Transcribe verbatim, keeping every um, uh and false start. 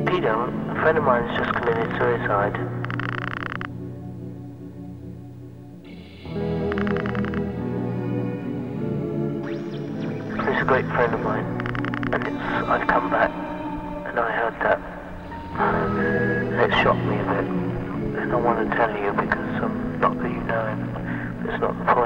Peter, a friend of mine's just committed suicide. He's a great friend of mine, and it's, I've come back, and I heard that, and it shocked me a bit, and I want to tell you because, um, not that you know him, but it's not the point.